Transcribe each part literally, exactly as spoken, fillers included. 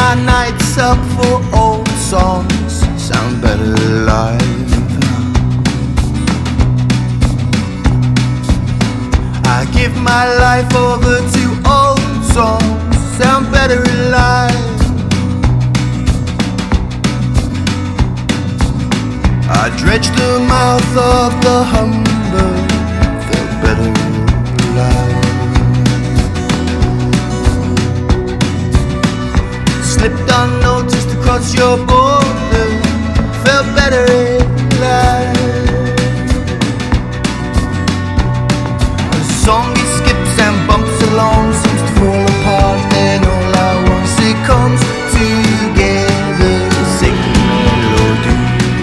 my nights up for old songs sound better live. I give my life over to old songs sound better alive. I dredged the mouth of the Humber, felt better alive. Slipped unnoticed across your border, felt better alive. A song he skips and bumps along seems to fall apart, then all at once it comes together, sing melody.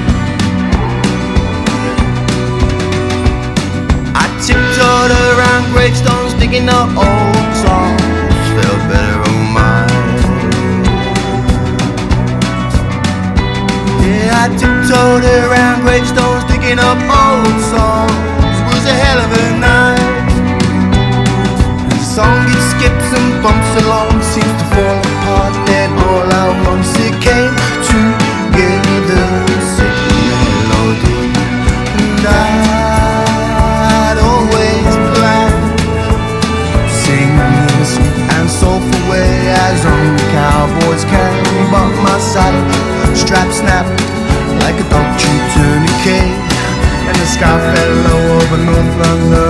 I tiptoed around gravestones, digging up old songs, felt better on mine. I tiptoed around gravestones, digging up old songs. It was a hell of a night. The song it skips and bumps along seems to fall apart, then all at once it came together, sick melody. And I'd always planned singing the sweet and soulful way as only cowboys can, but my saddle strap snapped like a dog tree tourniquet, and the sky fell low over North London.